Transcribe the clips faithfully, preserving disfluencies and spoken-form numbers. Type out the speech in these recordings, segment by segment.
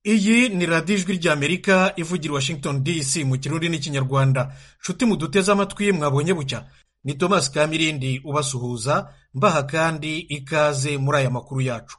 Iyi ni radiyo ijwi ry'Amerika ivugira Washington D C mu kirundi n'ikinyarwanda. Nshuti muduteze amatwi mwabonye bucya, ni Thomas Kamirindi ubasuhuza, mbaha kandi ikaze muri aya makuru yacu.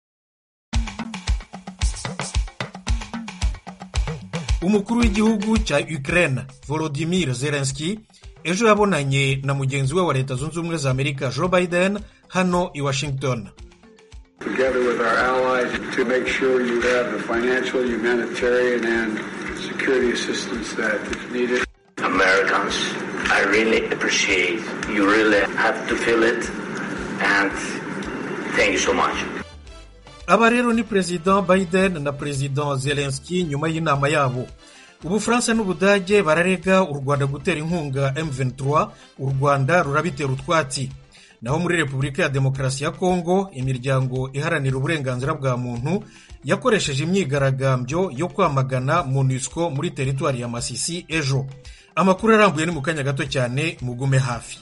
Umukuru w'igihugu cya Ukraine Volodymyr Zelensky ejo yabonanye na mugenzi we wa Leta Zunze Ubumwe za Amerika Joe Biden hano i Washington. Together with our allies to make sure you have the financial, humanitarian and security assistance that is needed. Americans, I really appreciate you really have to feel it and thank you so much. Aba rero ni President Biden na President Zelensky nyuma y'inama yabo. Ubufaransa n'Ubudage bararega u Rwanda gutera inkunga M vingt-trois, u Rwanda rurabitera utwatsi. Naho muri Repubulika ya Demokarasi ya Kongo, imiryango iharanira uburenganzira bwa muntu yakoresheje imyigaragambyo yo kwamagana MONUSCO muri teritwari ya Masisi ejo. Amakuru arambuye ni mu kanya gato cyane, mugume hafi.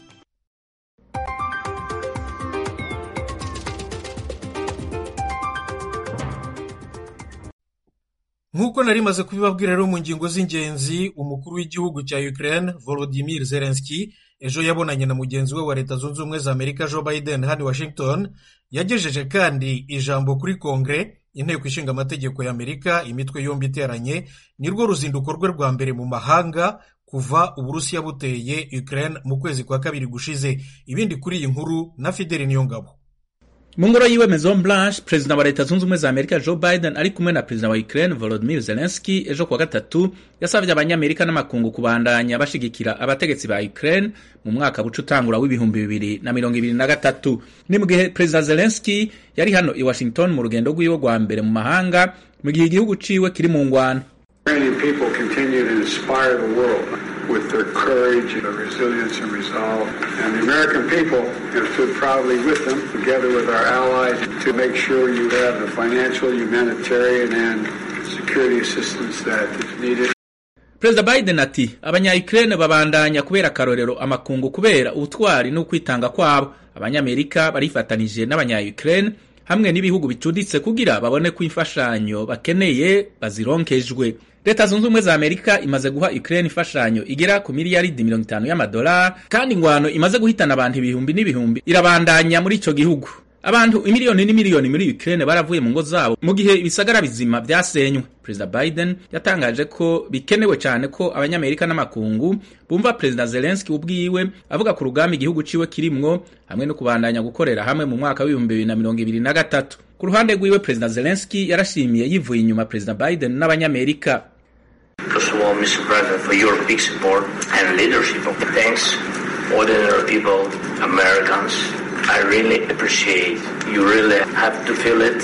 Nkuko nari maze kubibabwira rero mu ngingo z'ingenzi, umukuru w'igihugu cya Ukraine Volodymyr Zelensky ejo yabonanye na mugenzi we wa Leta Zunze Ubumwe za Amerika Joe Biden hano Washington. Yagejeje kandi ijambo kuri Kongre, inteko ishinga amategeko ya Amerika, imitwe yombi iteranye. Nirwo ruzinduko rwe rwa mbere mu mahanga kuva Uburusiya buteye Ukraine mu kwezi kwa kabiri gushize. Ibindi kuri iyi nkuru na Fidel Niyongabo. Mu ngoro yiwe Maison Blanche, Perezida wa Leta Zunze Ubumwe za Amerika Joe Biden ari kumwe na Perezida wa Ukraine Volodymyr Zelensky ejo kuwa gatatu yasavye abanyamerika n'amakungu kubandanya bashigikira abategetsi ba Ukraine mu mwaka buca utangura w'ibihumbi bibiri na mirongo ibiri na gatatu. Ni mu gihe Perezida Zelensky yari hano i Washington mu rugendo rwiwe rwa mbere mu mahanga mu gihe igihugu ciwe kiri mu ngwano. Ukrainian people continue to inspire the world with their courage and resilience and resolve. And the American people have stood proudly with them, together with our allies, to make sure you have the financial, humanitarian and security assistance that is needed. Perezida Biden ati abanya-Ukraine babandanya kubera akarorero amakungu kubera ubutwari n'ukwitanga kwabo. Abanyamerika barifatanije n'abanya-Ukraine hamwe n'ibihugu bicuditse kugira babone ko imfashanyo bakeneye bazironkejwe. Leta Zunze Ubumwe za Amerika imaze guha Ukraine imfashanyo igera ku miliyaridi mirongo itanu y'amadolari, kandi ingwano imaze guhitana abantu ibihumbi n'ibihumbi irabandanya muri ico gihugu. Abantu imiliyoni n'imiliyoni muri Ukraine baravuye mu ngo zabo mu gihe ibisagara bizima byasenywe. Perezida Biden yatangaje ko bikenewe cyane ko abanyamerika n'amakungu bumva Perezida Zelensky ubwiwe avuga ku rugamba igihugu ciwe kirimwo hamwe no kubandanya gukorera hamwe mu mwaka w'ibihumbi bibiri na mirongo ibiri na gatatu. Ku ruhande rwiwe Perezida Zelensky yarashimiye yivuye inyuma Perezida Biden n'abanyamerika. First of all, Mister President, for your big support and leadership. Thanks, ordinary people, Americans. I really appreciate you really have to feel it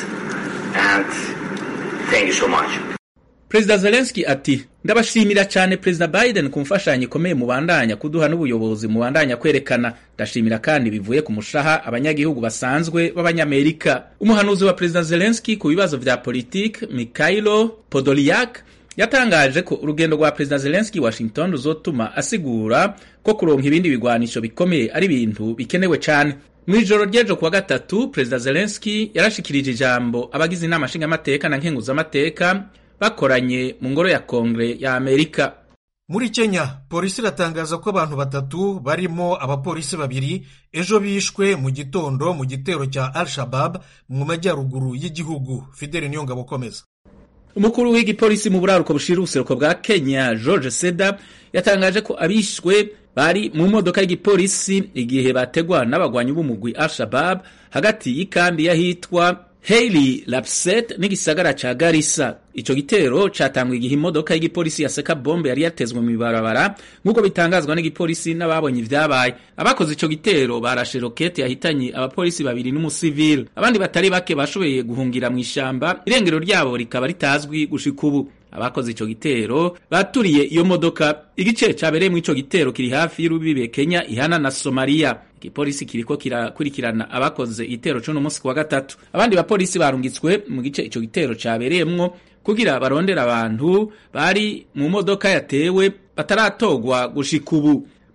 and thank you so much. Perezida Zelensky ati ndabashimira cyane Perezida Biden ku mfashanyo ikomeye mubandanya kuduha n'ubuyobozi mubandanya kwerekana. Ndashimira kandi bivuye ku mushaha abanyagihugu basanzwe b'abanyamerika. Umuhanuzi wa Perezida Zelensky ku bibazo vya politiki Mikhailo Podolyak yatangaje ko urugendo rwa Perezida Zelensky Washington ruzotuma asigura ko kuronka ibindi bigwanisho bikomeye ari ibintu bikenewe cyane. Mwijoro ryejo kuwa gatatu Perezida Zelensky yarashikirije ijambo abagize inama nshingamateka na nkenguzamateka bakoranye mu ngoro ya Kongre ya Amerika. Muri Kenya, polisi iratangaza ko abantu batatu barimo abapolisi babiri ejo bishwe mu gitondo mu gitero cya Al-Shabaab mu majyaruguru y'igihugu. Fidel Niyongabo komeza. Umukuru w'igipolisi mu buraruko bushira ubuseruko bwa Kenya George Seda yatangaje ko abishwe bari mu modoka y'igipolisi igihe bategwa n'abagwanyi b'umugwi Al-Shabaab hagati y'ikambi yahitwa Haile Lapset n'igisagara ca Garissa. Ico gitero catangwa igihe imodoka y'igipolisi yaseka bombe yari yatezwe mu ibarabara nk'uko bitangazwa n'igipolisi n'ababonye ivyabaye. Abakoze ico gitero barashe rokete yahitanye abapolisi babiri n'umusivile. Abandi batari bake bashoboye guhungira mu ishamba, irengero ryabo rikaba ritazwi gushika ubu. Abakoze ico gitero baturiye iyo modoka. Igice cabereye mu ico gitero kiri hafi y'urubibe Kenya ihana na Somalia. Igipolisi kiriko kirakurikirana abakoze igitero cyo no munsi kwa gatatu. Abandi bapolisi barungitswe mu gice ico gitero cabereyemwo kugira barondera abantu bari mu modoka yatewe bataratogwa gushika ubu.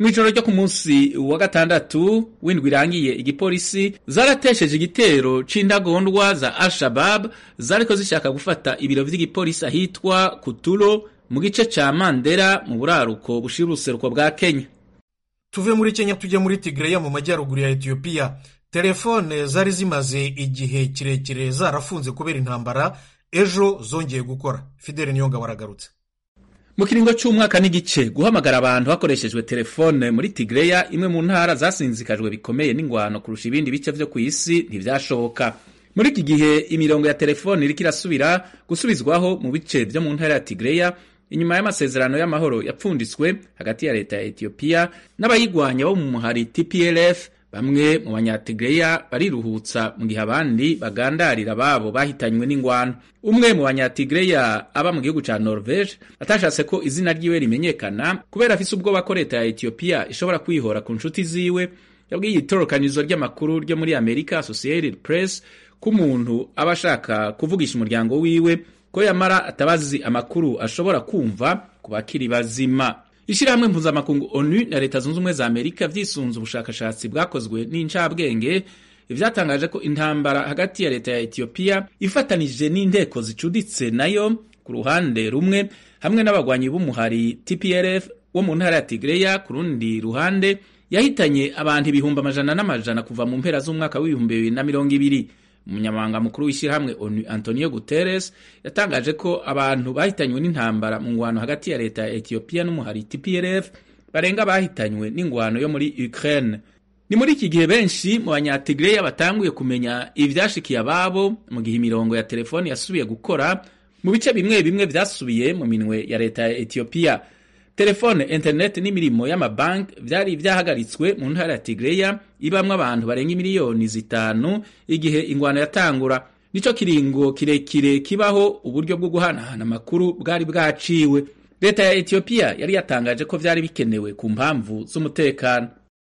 Mw'ijoro ryo ku munsi wa gatandatu w'indwi irangiye igipolisi zaratesheje igitero c'intagondwa za Al-Shabaab zariko zishaka gufata ibiro vy'igipolisi ahitwa Kutulo mu gice ca Mandera mu buraruko bushira uruseruko bwa Kenya. Tuve muri Kenya tujye muri Tigray mu majyaruguru ya Ethiopia. Telefone zari zimaze igihe kirekire zarafunze kubera intambara, ejo zongeye gukora. Fidele Niyonga waragarutse. Mu kiringo c'umwaka n'igice guhamagara abantu hakoreshejwe telefone muri Tigray, imwe mu ntara zasinzikajwe bikomeye n'ingwano kurusha ibindi bice vyo kw'isi, ntivyashoboka. Muri iki gihe imirongo ya telefone iriko irasubira gusubizwaho mu bice vyo mu ntara ya Tigray inyuma y'amasezerano y'amahoro yapfunditswe hagati ya leta ya Ethiopia n'abayigwanya bo mu muhari T P L F. Bamwe mu banyatigray bariruhutsa mu gihe abandi bagandarira babo bahitanywe n'ingwano. Umwe mu banyatigray aba mu gihugu ca Norvege atashatse ko izina ryiwe rimenyekana kubera afise ubwoba ko leta ya Ethiopia ishobora kwihora ku nshuti ziwe, yabwiye itorokanizo ry'amakuru ryo muri America Associated Press ko umuntu aba ashaka kuvugisha umuryango wiwe ko yamara atabazi amakuru ashobora kumva ku bakiri bazima. Ishirahamwe mpuzamakungu O N U na leta zunze ubumwe za Amerika vyisunze ubushakashatsi bwakozwe n'incabwenge ivyatangaje ko intambara hagati ya leta ya Ethiopia ifatanije n'inteko zicuditse nayo ku ruhande rumwe hamwe n'abagwanyi b'umuhari T P L F wo mu ntara ya Tigray ku rundi ruhande yahitanye abantu ibihumbi amajana n'amajana kuva mu mpera z'umwaka w'ibihumbi bibiri na mirongo ibiri. Umunyamabanga mukuru w'ishirahamwe O N U Antonio Guterres yatangaje ko abantu bahitanywe n'intambara mu ngwano hagati ya leta ya Ethiopia n'umuhari T P L F barenga bahitanywe n'ingwano yo muri Ukraine. Ni muri iki gihe benshi mu banyatigray batanguye kumenya ivyashikiye ababo mu gihe imirongo ya telefoni yasubiye gukora mu bice bimwe bimwe vyasubiye mu minwe ya leta ya Ethiopia. Telefone, internet n'imirimo y'amabank vyari vyahagaritswe mu ntara ya Tigray ibamwe abantu barenga miliyoni zitanu igihe ingwano yatangura. Nico kiringo kirekire kibaho uburyo bwo guhanahana amakuru bwari bwaciwe. Leta ya Ethiopia yari yatangaje ko vyari bikenewe ku mpamvu z'umutekano.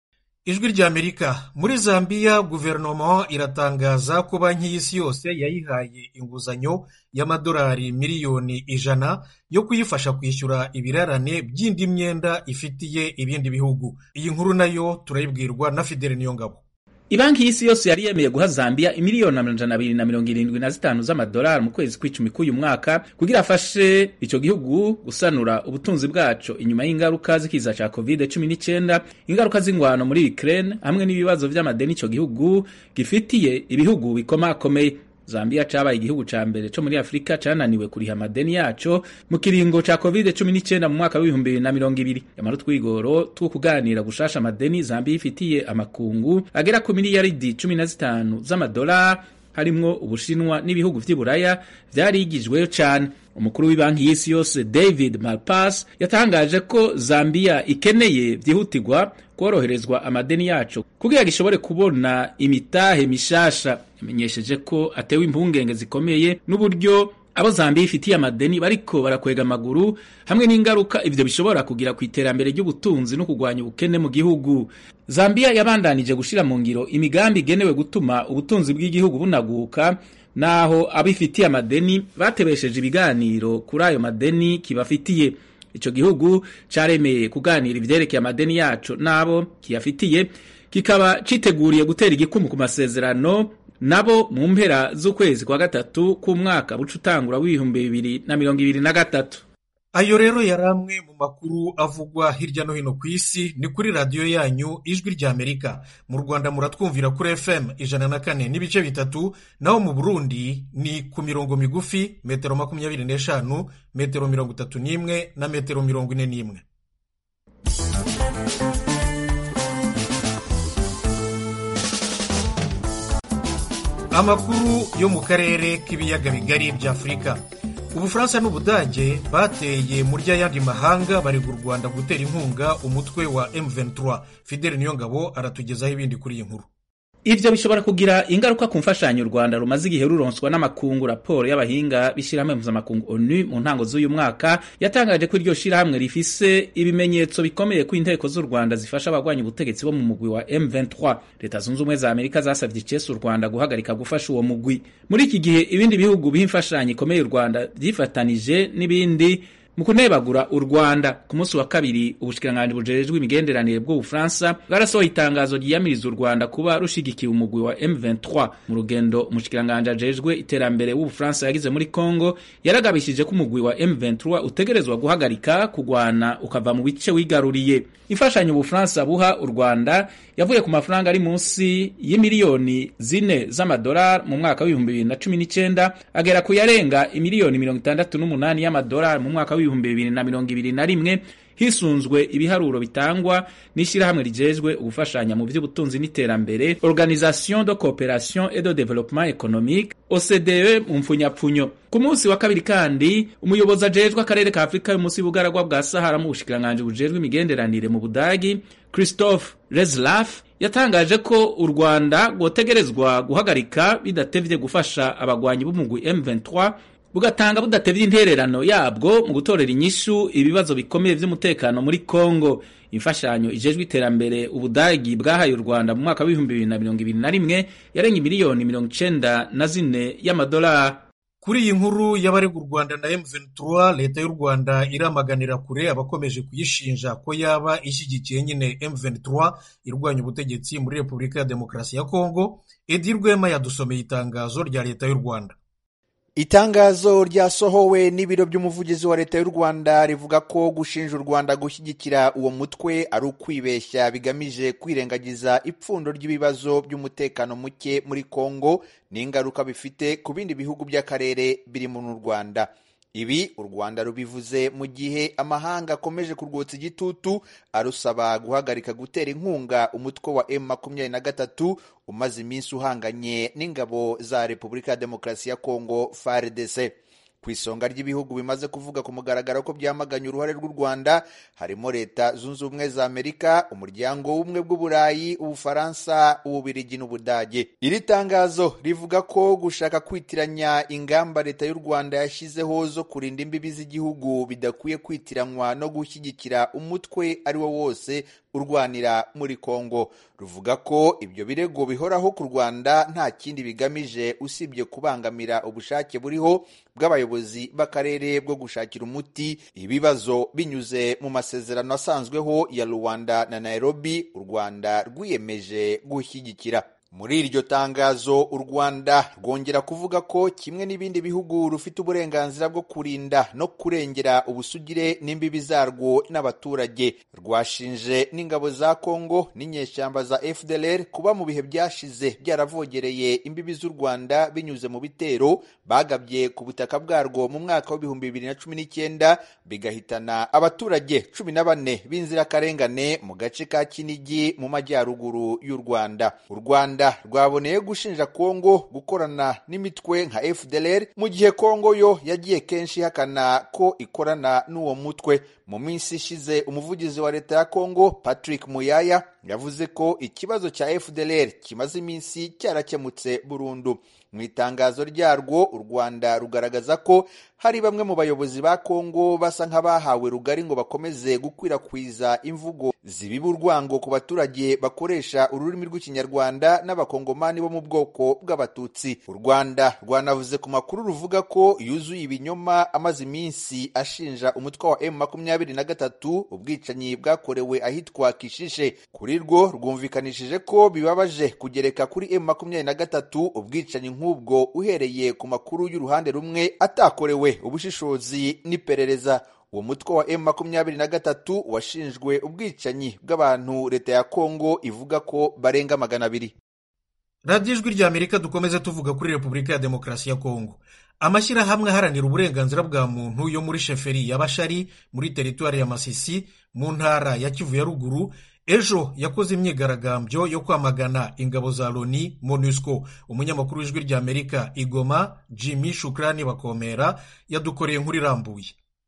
Ijwi rya Amerika. Muri Zambia guverinoma iratangaza ko banki y'isi yose yayihaye inguzanyo y'amadolari miliyoni ijana yo kuyifasha kwishyura ibirarane by'indi myenda ifitiye ibindi bihugu. Iyi nkuru nayo turayibwirwa na Fidele Niyongabo. Ibanki y'isi yose yari yemeye guha Zambia imiliyoni amajana abiri na mirongo irindwi na zitanu z'amadolari mu kwezi kw'icumi k'uyu mwaka kugira afashe ico gihugu gusanura ubutunzi bwaco inyuma y'ingaruka z'ikiza ca covid cumi n'icyenda, ingaruka z'ingwano muri Ukraine hamwe n'ibibazo vy'amadeni ico gihugu gifitiye ibihugu bikomakomeye. Zambia cabaye igihugu ca mbere co muri Afrika cananiwe kuriha amadeni yaco mu kiringo ca covid cumi n'icyenda mu mwaka w'ibihumbi bibiri na mirongo ibiri. Yamara twigoro two kuganira gushasha amadeni Zambia ifitiye amakungu agera ku miliyaridi cumi na zitanu z'amadolari harimwo Ubushinwa n'ibihugu vy'Iburaya vyarigijweyo cane. Umukuru w'ibanki y'isi yose David Malpass yatangaje ko Zambia ikeneye vyihutirwa koroherezwa amadeni yaco kugira gishobore kubona imitahe mishasha. Yamenyesheje ko atewe impungenge zikomeye n'uburyo abo Zambia ifitiye amadeni bariko barakwega amaguru hamwe n'ingaruka ivyo bishobora kugira ku iterambere ry'ubutunzi no kugwanya ubukene mu gihugu. Zambia yabandanije gushira mu ngiro imigambi igenewe gutuma ubutunzi bw'igihugu bunaguka, naho abifitiye amadeni batebesheje ibiganiro kuri ayo madeni kibafitiye. Ico gihugu caremeye kuganira ivyerekeye amadeni yaco nabo kiyafitiye, kikaba citeguriye gutera igikumu ku masezerano nabo mu mpera z'ukwezi kwa gatatu k'umwaka bucutangura w'ibihumbi bibiri na mirongo ibiri na gatatu. Ayo rero yaramwe mu makuru avugwa hirya no hino ku isi. Ni kuri radiyo yanyu Ijwi rya Amerika. Mu Rwanda muratwumvira kuri F M ijana na kane n'ibice bitatu, naho mu Burundi ni ku mirongo migufi metero makumyabiri n'eshanu, metero mirongo itatu n'imwe na metero mirongo ine n'imwe. Amakuru yo mu karere k'ibiyaga bigari bya Afurika. Ubufaransa n'Ubudage bateye muri yandi mahanga bari u Rwanda gutera inkunga umutwe wa M vingt-trois. Fidele Niyongabo aratugezaho ibindi kuri iyi nkuru. Ivyo bishobora kugira ingaruka ku mfashanyo u Rwanda rumaze igihe ruronswa n'amakungu. Raporo y'abahinga bishirahamwe mpuzamakungu O N U mu ntango z'uyu mwaka yatangaje ko iryo shirahamwe rifise ibimenyetso bikomeye ko inteko z'u Rwanda zifasha abagwanya ubutegetsi bo mu mugwi wa M vingt-trois. Leta zunze ubumwe za Amerika zasavye icese u Rwanda guhagarika gufasha uwo mugwi. Muri iki gihe ibindi bihugu bihimfashanyo ikomeye u Rwanda vyifatanije n'ibindi mu kunebagura u Rwanda. Ku munsi wa kabiri ubushikiranganji bujejwe imigenderanire bw'u Bufaransa bwarasohoye itangazo ryiyamiriza u Rwanda kuba rushigikiye umugwi wa M vingt-trois. Mu rugendo umushikiranganji ajejwe iterambere w'u Bufaransa yagize muri Kongo yaragabishije ko umugwi wa M vingt-trois utegerezwa guhagarika kugwana ukava mu bice wigaruriye. Imfashanyo u Bufaransa buha u Rwanda yavuye ku mafaranga ari munsi y'imiliyoni zine z'amadolari mu mwaka w'ibihumbi bibiri na cumi n'icenda agera ku yarenga imiliyoni mirongo itandatu n'umunani y'amadolari mu mwaka w'ibihumbi bibiri na mirongo ibiri na rimwe, hisunzwe ibiharuro bitangwa n'ishirahamwe rijejwe ugufashanya mu vy'ubutunzi n'iterambere Organisation de Coopération et de Développement Économique O C D E mu mfunyapfunyo. Ku munsi wa kabiri kandi umuyobozi ajejwe akarere ka Afrika y'umusi bugaragwa bwa Sahara mu bushikiranganji bujejwe imigenderanire mu Budagi Christophe Reslaf yatangaje ko u Rwanda rwotegerezwa guhagarika bidatevye gufasha abagwanyi b'umugwi M vingt-trois bugatanga budatevye intererano yabwo mu gutorera inyishu ibibazo bikomeye vy'umutekano muri Kongo. Imfashanyo ijejwe iterambere Ubudagi bwahaye u Rwanda mu mwaka w'ibihumbi bibiri na mirongo ibiri na rimwe yarenga miliyoni mirongo icenda na zine y'amadolari. Kuri iyi nkuru y'abarega u Rwanda na M vingt-trois, leta y'u Rwanda iramaganira kure abakomeje kuyishinja ko yaba ishyigikiye nyine M vingt-trois irwanya ubutegetsi muri Repubulika ya Demokarasi ya Kongo. Edi Rwema yadusomeye itangazo rya leta y'u Rwanda. Itangazo ryasohowe n'ibiro by'umuvugizi wa leta y'u Rwanda rivuga ko gushinja u Rwanda gushyigikira uwo mutwe ari ukwibeshya bigamije kwirengagiza ipfundo ry'ibibazo by'umutekano muke muri Kongo n'ingaruka bifite ku bindi bihugu by'akarere biri mu Rwanda. Ibi u Rwanda rubivuze mu gihe amahanga akomeje kurwotsa igitutu arusaba guhagarika gutera inkunga umutwe wa M makumyabiri na gatatu umaze iminsi uhanganye n'ingabo za Repubulika ya Demokarasi ya Kongo F A R D C. Ku isonga ry'ibihugu bimaze kuvuga ku mugaragaro ko byamaganye uruhare rw'u Rwanda harimo Leta Zunze Ubumwe za Amerika, Umuryango w'Ubumwe bw'Uburayi, Ubufaransa, Ububirigi n'Ubudage. Iri tangazo rivuga ko gushaka kwitiranya ingamba leta y'u Rwanda yashyizeho zo kurinda imbibi z'igihugu bidakwiye kwitiranwa no gushyigikira umutwe ari wo wose urwanira muri Kongo. Ruvuga ko ibyo birego bihoraho ku Rwanda nta kindi bigamije usibye kubangamira ubushake buriho bw'abayobozi b'akarere bwo gushakira umuti ibibazo binyuze mu masezerano asanzweho ya Rwanda na Nairobi u Rwanda rwiyemeje gushyigikira. Muri iryo tangazo u Rwanda rwongera kuvuga ko kimwe n'ibindi bihugu rufite uburenganzira bwo kurinda no kurengera ubusugire n'imbibi zarwo n'abaturage. Rwashinje n'ingabo za Kongo n'inyeshyamba za F D L R kuba mu bihe byashize byaravogereye imbibi z'u Rwanda binyuze mu bitero bagabye ku butaka bwarwo mu mwaka w'ibihumbi bibiri na cumi n'icyenda bigahitana abaturage cumi na bane b'inzirakarengane mu gace ka Kinigi mu majyaruguru y'u Rwanda. U Rwanda rwaboneye gushinja Kongo gukorana n'imitwe nka F D L R mu gihe Kongo yo yagiye kenshi hakana ko ikorana n'uwo mutwe. Mu minsi ishize umuvugizi wa leta ya Kongo Patrick Muyaya yavuze ko ikibazo cya F D L R kimaze iminsi cyarakemutse burundu. Mu itangazo ryarwo u Rwanda rugaragaza ko hari bamwe mu bayobozi ba Kongo basa nk'abahawe rugari ngo bakomeze gukwirakwiza imvugo zibiba urwango ku baturage bakoresha ururimi rw'ikinyarwanda n'abakongomani bo mu bwoko bw'abatutsi. U Rwanda rwanavuze ku makuru ruvuga ko yuzuye ibinyoma amaze iminsi ashinja umutwe wa M makumyabiri na gatatu ubwicanyi bwakorewe ahitwa Kishishe. Kuri rwo rwumvikanishije ko bibabaje kugereka kuri M makumyabiri na gatatu ubwicanyi nk'ubwo uhereye ku makuru y'uruhande rumwe atakorewe ubushishozi n'iperereza. Uwo mutwe wa M makumyabiri na gatatu washinjwe ubwicanyi bw'abantu leta ya Kongo ivuga ko barenga magana abiri. Radio Ijwi ry'Amerika dukomeze tuvuga kuri Repubulika ya Demokarasi ya Kongo. Amashyirahamwe aharanira uburenganzira bwa muntu yo muri sheferi ya Bashari muri teritwari ya Masisi mu ntara ya Kivu ya ruguru ejo yakoze imyigaragambyo yo kwamagana ingabo za Loni MONUSCO. Umunyamakuru w'Ijwi ry'Amerika Igoma Jimmy Shukrani Bakomera yadukoreye inkuru irambuye.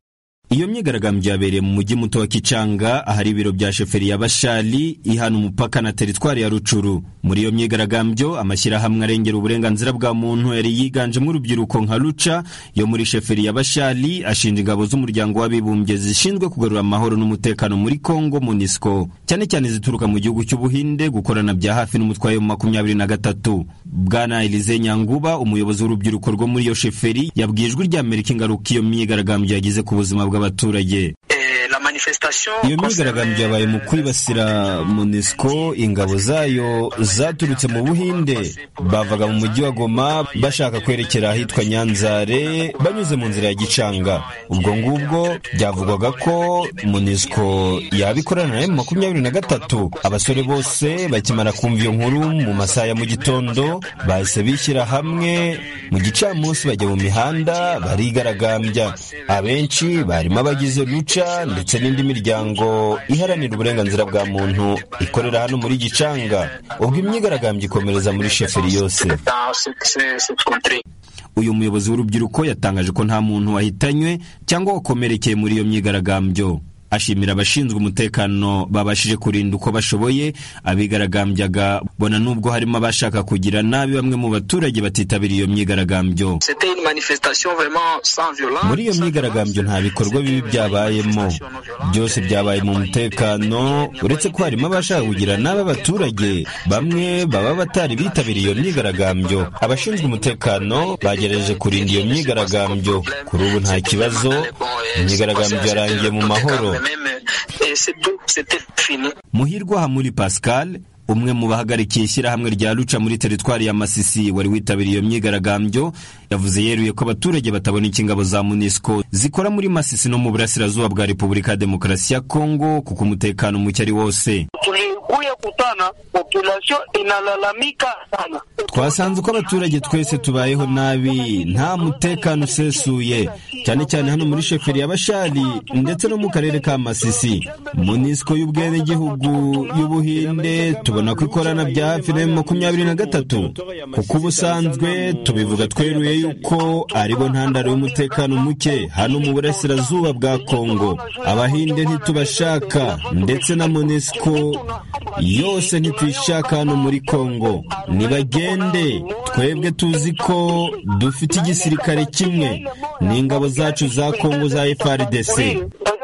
Iyo myigaragambyo yabereye mu mujyi muto wa Kicanga ahari ibiro bya sheferi ya Bashali ihana umupaka na teritwari ya Rucuru. Muri iyo myigaragambyo amashyirahamwe arengera uburenganzira bwa muntu yari yiganje mu rubyiruko nka Lucha yo muri sheferi ya Bashali ashinja ingabo z'umuryango w'abibumbye zishinzwe kugarura amahoro n'umutekano muri Kongo MONUSCO cyane cyane zituruka mu gihugu cy'Ubuhinde gukorana bya hafi n'umutwaye wa makumyabiri na gatatu. Bwana Elize Nyanguba umuyobozi w'urubyiruko rwo muri iyo sheferi yabwijwe ry'Amerika ingaruka iyo myigaragambyo yagize ku buzima bwa bw'abaturage. Iyo myigaragambyo yabaye mu kwibasira MONUSCO. Ingabo zayo zaturutse mu Buhinde bavaga mu mujyi wa Goma bashaka kwerekera ahitwa Nyanzare banyuze mu nzira ya Gicanga. Ubwo ngubwo byavugwaga ko MONUSCO yabikorana na M makumyabiri na gatatu. Abasore bose bakimara kumva iyo nkuru mu masaha ya mu gitondo bahise bishyira hamwe mu gicamunsi bajya mu mihanda barigaragambya. Abenshi barimo abagize Lucha ndetse n'indi miryango iharanira uburenganzira bwa muntu ikorera hano muri Gicanga. Ubwo imyigaragambyo ikomereza muri sheferi yose. Uyu muyobozi w'urubyiruko yatangaje ko nta muntu wahitanywe cyangwa wakomerekeye muri iyo myigaragambyo. Ashimira abashinzwe umutekano babashije kurinda uko bashoboye abigaragambyaga, bona nubwo harimo abashaka kugira nabi bamwe mu baturage batitabiriye iyo myigaragambyo. Muri iyo myigaragambyo nta bikorwa bibi byabayemo, byose byabaye mu mutekano, uretse ko harimo abashaka kugira nabi abaturage bamwe baba batari bitabiriye iyo myigaragambyo. Abashinzwe umutekano bagerageje kurinda iyo myigaragambyo. Kuri ubu nta kibazo, imyigaragambyo yarangiye mu mahoro. Muhirwa Hamuri Pascal, umwe mu bahagarikiye ishyirahamwe rya Lucha muri teritwari ya Masisi wari witabiriye iyo myigaragambyo, yavuze yeruye ko abaturage batabona ingabo za MONUSCO zikora muri Masisi no mu burasirazuba bwa Repubulika ya Demokarasi ya Kongo kuko umutekano muke ari wose. Tulikuya kutana population inalalamika sana. Twasanze uko abaturage twese tubayeho nabi, nta mutekano usesuye, cyane cyane hano muri sheferi y'Abashali ndetse no mu karere ka Masisi. MONUSCO y'ubwene gihugu y'Ubuhinde tubona ko ikorana bya hafi na makumyabiri na gatatu, kuko ubusanzwe tubivuga tweruye yuko aribo ntandaro y'umutekano muke hano mu burasirazuba bwa Kongo. Abahinde ntitubashaka ndetse na MONUSCO yose ntituyishaka hano muri Kongo. Nibagende, twebwe tuzi ko dufite igisirikare kimwe n'ingabo zacu za Kongo za F R D C.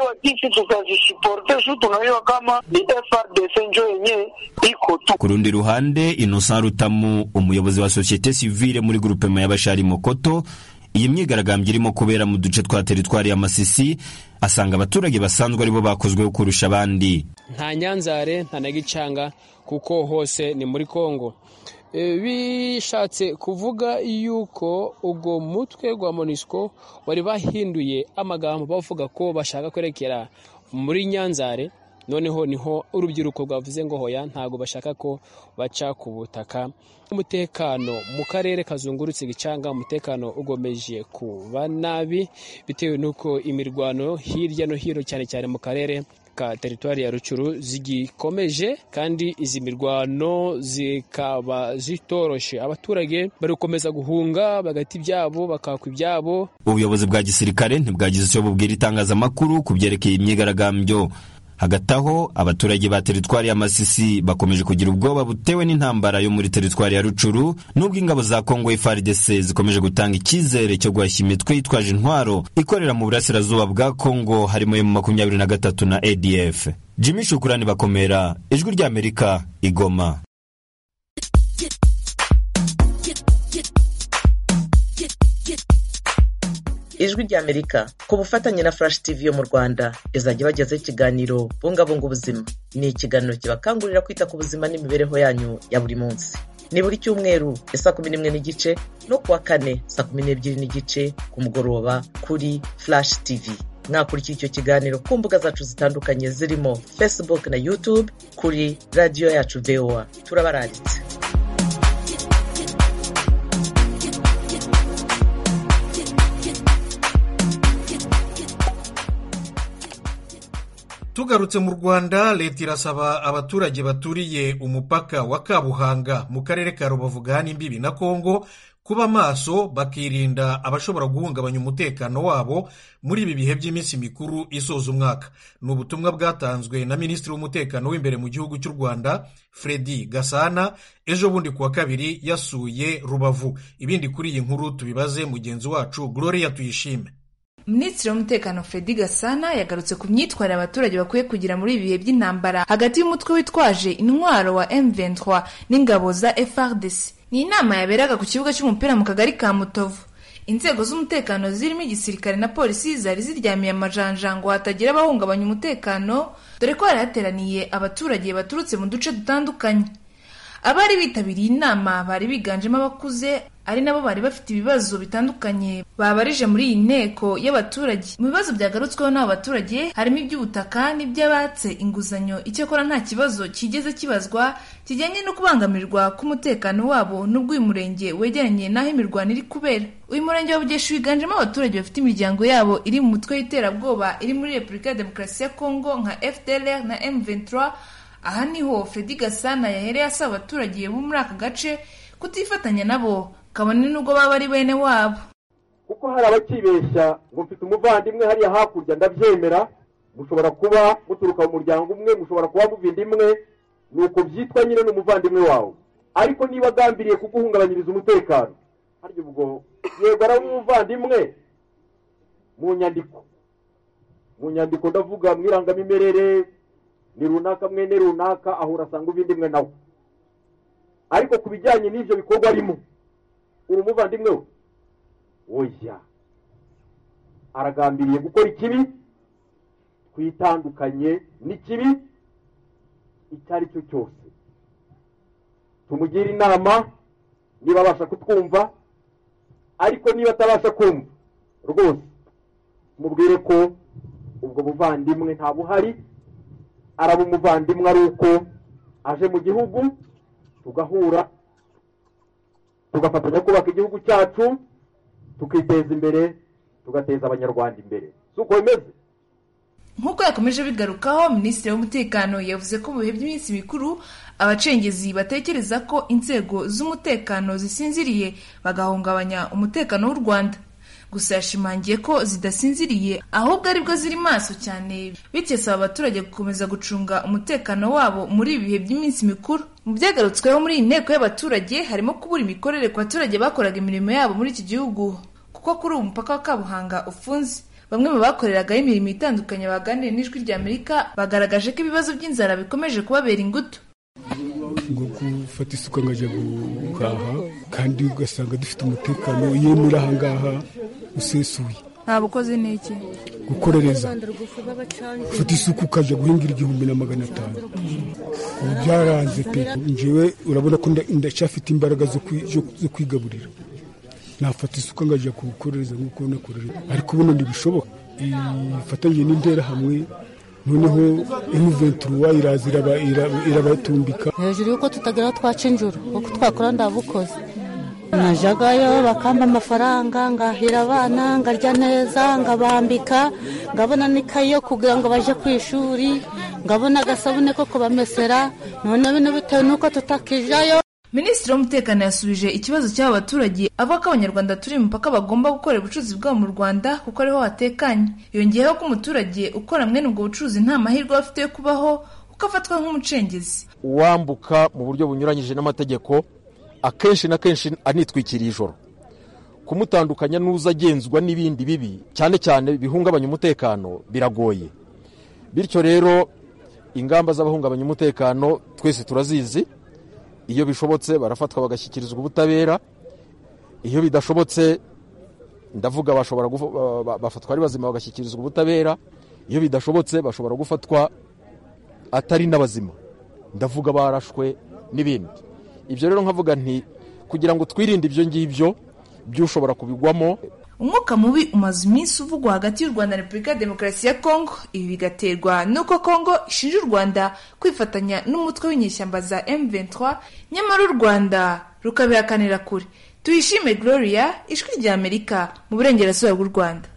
Ku rundi ruhande, Innocent Rutamu, umuyobozi wa societe civile muri groupement y'Abashali Mokoto, iyi myigaragambyo irimo kubera mu duce twa teritwari ya Masisi, asanga abaturage basanzwe aribo bakozweho kurusha abandi. Nta Nyanzare nta na Gicanga kuko hose ni muri Kongo. E, bishatse kuvuga yuko ubwo mutwe gwa MONUSCO wari bahinduye amagambo bavuga ko bashaka kwerekera muri Nyanzare, noneho niho urubyiruko rwavuze ngo hoya ntago bashaka ko baca ku butaka. Umutekano mu karere kazungurutse Gicanga, umutekano ugomeje kuba nabi bitewe nuko imirwano hirya no hino cyane cyane mu karere ka teritwari ya Rucuru zigikomeje, kandi izi mirwano zikaba zitoroshe. Abaturage bari gukomeza guhunga bagati byabo bakakwa ibyabo. Ubuyobozi bwa gisirikare ntibwagize icyo bubwira itangazamakuru kubyerekeye imyigaragambyo. Hagati aho, abaturage ba teritwari ya Masisi bakomeje kugira ubwoba butewe n'intambara yo muri teritwari ya Rucuru, nubwo ingabo za Kongo F R D C zikomeje gutanga icyizere cyo guhashya imitwe yitwaje intwaro ikorera mu burasirazuba bwa Kongo harimo M makumyabiri na gatatu na A D F. Jimmy Shukurani Bakomera, Ijwi ry'Amerika, Igoma. Ijwi ry'Amerika ku bufatanye na Flash T V yo mu Rwanda izajya bagezaho ikiganiro bungabunga ubuzima. Ni ikiganiro kibakangurira kwita ku buzima n'imibereho yanyu ya buri munsi. Ni buri cyumweru saa kumi n'imwe n'igice no kuwa kane saa kumi n'ebyiri n'igice ku mugoroba kuri Flash T V. Mwakurikira icyo kiganiro ku mbuga zacu zitandukanye zirimo Facebook na YouTube kuri radio yacu V O A. Turabaranditse. Tugarutse mu Rwanda, leta irasaba abaturage baturiye umupaka wa Kabuhanga mu karere ka Rubavu gahana imbibi na Kongo kuba maso bakirinda abashobora guhungabanya umutekano wabo muri ibi bihe by'iminsi mikuru isoza umwaka. Ni ubutumwa bwatanzwe na Minisitiri w'Umutekano w'imbere mu gihugu cy'u Rwanda Fredy Gasana ejo bundi kuwa kabiri yasuye Rubavu. Ibindi kuri iyi nkuru tubibaze mugenzi wacu Gloria Tuyishime. Minisitiri w'Umutekano Fredy Gasana yagarutse ku myitwarire abaturage bakwiye kugira muri ibi bihe by'intambara hagati y'umutwe witwaje intwaro wa M vingt-trois n'ingabo za F R D C. Ni inama yaberaga ku kibuga cy'umupira mu kagari ka Mutovu. inzego z'umutekano zirimo igisirikare na polisi zari ziryamiye amajanja ngo hatagira abahungabanya umutekano, dore ko hari hateraniye abaturage baturutse mu duce dutandukanye. Abari bitabiriye inama bari biganjemo abakuze, ari nabo bari bafite ibibazo bitandukanye babarije muri iyi nteko y'abaturage. Mu bibazo byagarutsweho n'abo baturage harimo iby'ubutaka n'iby'abatse inguzanyo, icyakora nta kibazo kigeze kibazwa kijyanye no kubangamirwa k'umutekano wabo n'ubwo uyu murenge wegeranye n'aho imirwano iri kubera. Uyu murenge wa Bugeshi wiganjemo abaturage bafite imiryango yabo iri mu mutwe y'iterabwoba iri muri Repubulika ya Demokarasi ya Kongo nka F D L R na M vingt-trois. Aha niho Fredy Gasana yahereye asaba abaturage bo muri aka gace kutifatanya nabo kabone n'ubwo baba ari bene wabo. Kuko hari abakibeshya ngo mfite umuvandimwe hariya hakurya, ndabyemera, mushobora kuba muturuka mu muryango umwe, mushobora kuba muvinda imwe, nuko byitwa nyine n'umuvandimwe wawe, ariko niba agambiriye kuguhungabanyiriza umutekano, harya ubwo yego ari umuvandimwe mu nyandiko mu nyandiko ndavuga mwirangamimerere ni runaka mwene runaka, aho urasanga uvindimwe nawe, ariko ku bijyanye n'ivyo bikorwa arimo uri umuvandimwe we, oya, aragambiriye gukora ikibi, twitandukanye n'ikibi icyo ari cyo cyose. Tumugira inama niba abasha kutwumva, ariko niba atabasha kumva rwose mubwire ko ubwo buvandimwe nta buhari, araba umuvandimwe ari uko aje mu gihugu tugahura tugafatanya kubaka igihugu cyacu, tukiteza imbere, tugateza abanyarwanda imbere. Suko bimeze. Nk'uko yakomeje bigarukaho, Minisitiri w'Umutekano yavuze ko mu bihe by'iminsi mikuru abacengezi batekereza ko inzego z'umutekano zisinziriye bagahungabanya umutekano w'u Rwanda. Gusa yashimangiye ko zidasinziriye ahubwo aribwo ziri maso cyane, bityo asaba abaturage gukomeza gucunga umutekano wabo muri ibi bihe by'iminsi mikuru. Mu byagarutsweho muri iyi nteko y'abaturage harimo kubura imikorere ku baturage bakoraga imirimo yabo muri iki gihugu, kuko kuri ubu umupaka wa Kabuhanga ufunze. Bamwe mu bakoreragaho imirimo itandukanye baganiriye n'Ijwi ry'Amerika bagaragaje ko ibibazo by'inzara bikomeje kubabera ingutu. Ngo gufata isuka ngaje guhaha kandi ugasanga dufite umutekano yemera aha ngaha usesuye. Nta bukozi n'iki gukorereza gufata isuka ukaje guhingira igihumbi na magana atanu. Ubu byaranze pe, njyewe urabona ko ndacyafite imbaraga zo kwigaburira, nafata isuka ngaje gukorereza nk'uko nakorera, ariko ubuno ntibishoboka. Ifatanyije n'intera hamwe, noneho M vingt-trois iraza irabatumbika hejuru yuko tutagira twaca injuru, kuko twakora ndabukoze. Najagayo bakamba amafaranga, ngahira abana, ngarya neza, ngabambika, ngabona n'ikayi yo kugira ngo baje ku ishuri, ngabona agasabune ko kubamesera, none bino bitewe n'uko tutakijayo. Minisitiri w'Umutekano yasubije ikibazo cy'aba baturage avuga ko abanyarwanda turi mupaka bagomba gukorera ubucuruzi bwabo mu Rwanda kuko ariho hatekanye. Yongeyeho ko umuturage ukora mwene ubwo bucuruzi nta mahirwe afite yo kubaho kuko afatwa nk'umucengezi. Uwambuka mu buryo bunyuranyije n'amategeko akenshi na kenshi anitwikiriye ijoro, kumutandukanya n'uza agenzwa n'ibindi bibi cyane cyane bihungabanya umutekano biragoye. Bityo rero ingamba z'abahungabanya umutekano twese turazizi. Iyo bishobotse barafatwa bagashyikirizwa ubutabera, iyo bidashobotse ndavuga bashobora bafatwa ari bazima bagashyikirizwa ubutabera, iyo bidashobotse bashobora gufatwa atari n'abazima, ndavuga barashwe n'ibindi. Ibyo rero nkavuga nti kugira ngo twirinde ibyo ngibyo byushobora kubigwamo. Umwuka mubi umaze iminsi uvugwa hagati y'u Rwanda na Repubulika ya Demokarasi ya Kongo. Ibi bigaterwa nuko Kongo ishinja u Rwanda kwifatanya n'umutwe w'inyeshyamba za M vingt-trois, nyamara u Rwanda rukabihakanira kure. Tuyishime Gloria, Ijwi ry'Amerika mu burengerazuba bw'u Rwanda.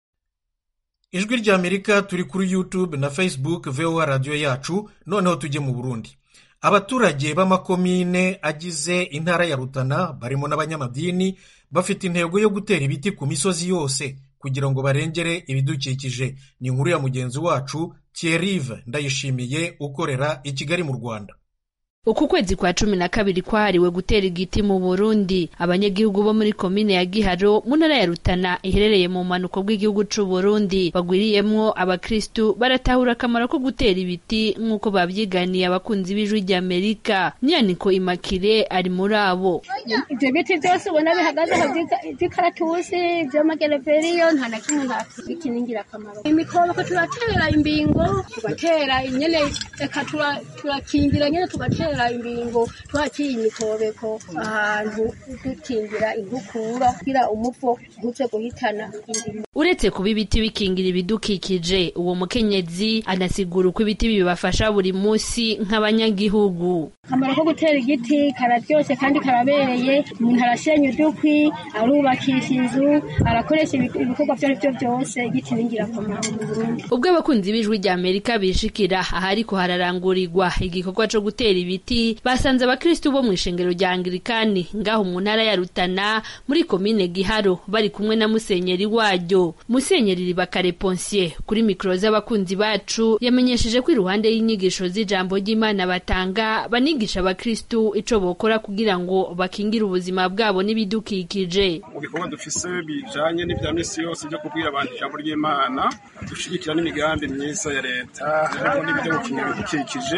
Ijwi ry'Amerika turi kuri YouTube na Facebook V O A radio yacu. Noneho tujye mu Burundi. Abaturage b'amakomine agize intara ya Rutana barimo n'abanyamadini bafite intego yo gutera ibiti ku misozi yose kugira ngo barengere ibidukikije. Ni inkuru ya mugenzi wacu Thierry Ndayishimiye ukorera i Kigali mu Rwanda. Uku kwezi kwa cumi na kabiri kwahariwe gutera igiti mu Burundi. Abanyagihugu bo muri komine ya Giharo mu ntara ya Rutana iherereye mu manuko bw'igihugu c'u Burundi bagwiriyemwo abakristu baratahura akamaro ko gutera ibiti nk'uko babyiganiye abakunzi b'ijwi rya Amerika. Nyaniko Imakire ari muri abo. Ibyo biti byose ubona bihagaze aho by'ikaratusi by'amagereveriyo nta na kimwe ntakiningira akamaro. Imikobeko turatera imbingo tugatera nyene eka turakingira nyene tugatera imbingo twaciye imikobeko ahantu dukingira inkukura kugira umuvo ntuze guhitana indimo. Uretse kuba ibiti bikingira ibidukikije, uwo mukenyezi anasigura uko ibiti bibafasha buri munsi nk'abanyagihugu. Akamaro ko gutera igiti kararyoshe kandi karabereye, umuntu arasenya udukwi, arubakisha inzu, arakoresha ibikorwa byo arivyo byose, igiti ningira akamaro mu Burundi. Ubwo abakunzi b'ijwi rya Amerika bishikira ahariko hararangurirwa igikorwa co gutera ibiti, basanze abakristu bo mw'ishengero rya Anglikani ngaho mu ntara ya Rutana muri komine Giharo bari kumwe na musenyeri waryo. Musenyeri Ribakare Ponsier kuri mikro z'abakunzi bacu yamenyesheje ko iruhande y'inyigisho z'ijambo ry'Imana batanga banigisha abakristu ico bokora kugira ngo bakingire ubuzima bwabo n'ibidukikije. Mu bikorwa dufise bijanye n'ivya misi yose byo kubwira abantu ijambo ry'Imana, dushigikira n'imigambi myiza ya leta harimo n'ibyo gukingira ibidukikije.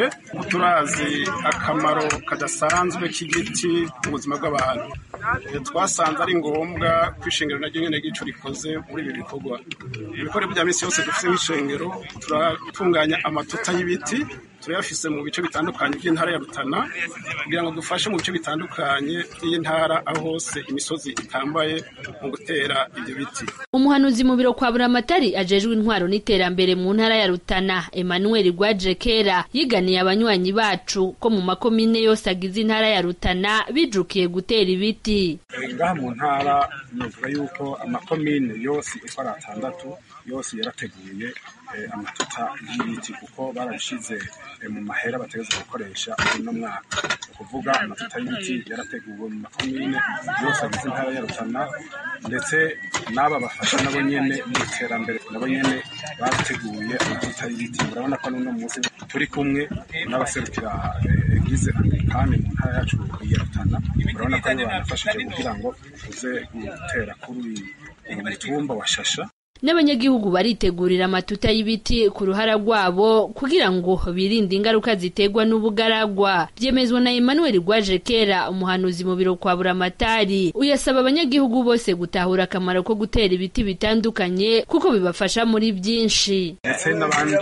Turazi akamaro kadasanzwe k'igiti mu buzima bw'abantu. Twasanze ari ngombwa kwishengero naryo nyene gico rikoze muri ibi bikorwa. Ibikorwa bya misi yose dufise nk'ishengero turatunganya amatuta y'ibiti turayafise mu bice bitandukanye by'intara ya Rutana kugira ngo dufashe mu bice bitandukanye by'intara aho hose imisozi itambaye mu gutera ibyo biti. Umuhanuzi mu biro kwa Buramatari ajejwe intwaro n'iterambere mu ntara ya Rutana Emmanuel Rwajekera yiganiye abanywanyi bacu ko mu makomine yose agize intara ya Rutana bijukiye gutera ibiti. Ngaha mu ntara novuga yuko amakomine yose uko ari atandatu yose yarateguye amatuta y'ibiti kuko barabishize mu mahera bategeza gukoresha uno mwaka. Kuvuga amatuta y'ibiti yarateguwe mu makomine yose agize intara ya Rutana, ndetse n'aba bafasha nabo nyene mu iterambere nabo nyene bateguye amatuta y'ibiti. Murabona ko n'uno munsi turi kumwe n'abaserukira eglise Anglikani mu ntara yacu ya Rutana. Murabona ko bafashije kugira ngo uze gutera kuri umutumba wa Shasha. N'abanyagihugu baritegurira amatuta y'ibiti ku ruhara rwabo kugira ngo birinde ingaruka ziterwa n'ubugaragwa. Byemezwa na Emmanuel Rwajekera umuhanuzi mu biro kwa Buramatari. Uyasaba abanyagihugu bose gutahura akamaro ko gutera ibiti bitandukanye kuko bibafasha muri byinshi. Ndetse n'abandi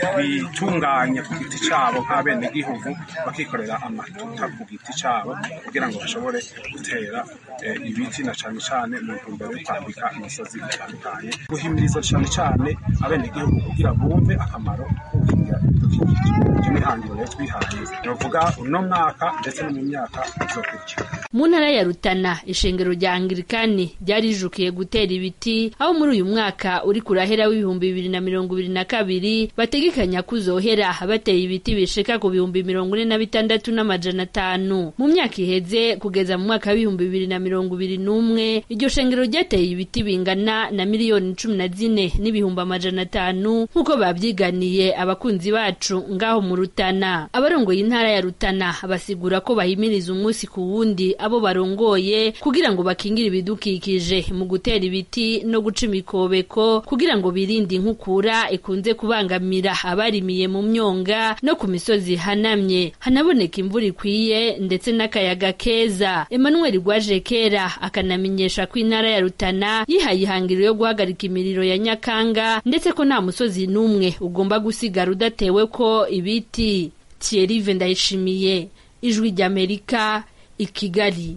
bitunganya ku giti cyabo nk'abene gihugu bakikorera amatuta ku giti cyabo kugira ngo bashobore gutera ibiti na cyane cyane mu ntumbero yo kwambika imisozi itandukanye. Guhimiriza cyane cyane abene gihugu kugira bumve akamaro kugira ibidukikije. Ibyo n'ihangiro rero twihaye novuga uno mwaka ndetse no mu myaka izokurikira. Mu ntara ya Rutana ishengero rya Anglikani ryarijukiye gutera ibiti, aho muri uyu mwaka uri kurahera w'ibihumbi bibiri na mirongo ibiri na kabiri bategekanya kuzohera bateye ibiti bishika ku bihumbi mirongo ine na bitandatu n'amajana atanu. Mu myaka iheze kugeza mu mwaka w'ibihumbi bibiri na mirongo ibiri n'umwe iryo shengero ryateye ibiti bingana na miliyoni cumi na zine n'ibihumbi amajana atanu nk'uko babyiganiye abakunzi bacu ngaho mu Rutana. Abarongoye intara ya Rutana basigura ko bahimiriza umunsi ku wundi abo barongoye kugira ngo bakingire ibidukikije mu gutera ibiti no guca imikobeko kugira ngo birinde inkukura ikunze kubangamira abarimiye mu myonga no ku misozi hanamye hanaboneka imvura ikwiye ndetse n'akayaga keza. Emmanuel Rwajekera akanamenyesha ko intara ya Rutana yihaye ihangiro yo guhagarika imiriro ya Nyakanga ndetse ko nta musozi n'umwe ugomba gusigara udatewe ko ibiti. Thierry Vendayishimiye, Ijwi ry'Amerika, i Kigali.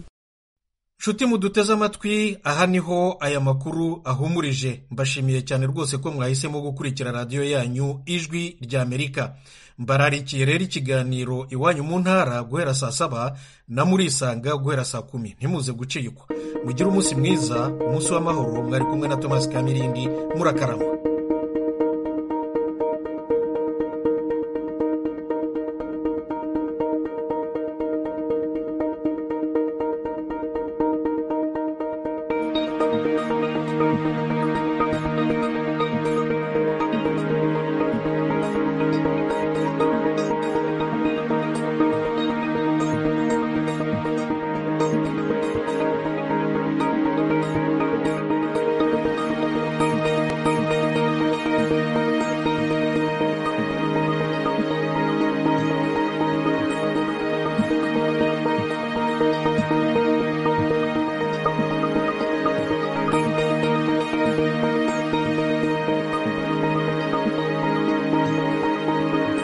Nshuti muduteze amatwi, aha niho aya makuru ahumurije. Mbashimiye cyane rwose ko mwahisemo gukurikira radiyo yanyu Ijwi ry'Amerika. Mbararikiye rero ikiganiro Iwanyu mu ntara guhera saa saba na Murisanga guhera saa kumi. Ntimuze gucikwa. Mugire umunsi mwiza, umunsi w'amahoro. Mwari kumwe na Thomas Kamirindi. Murakarama.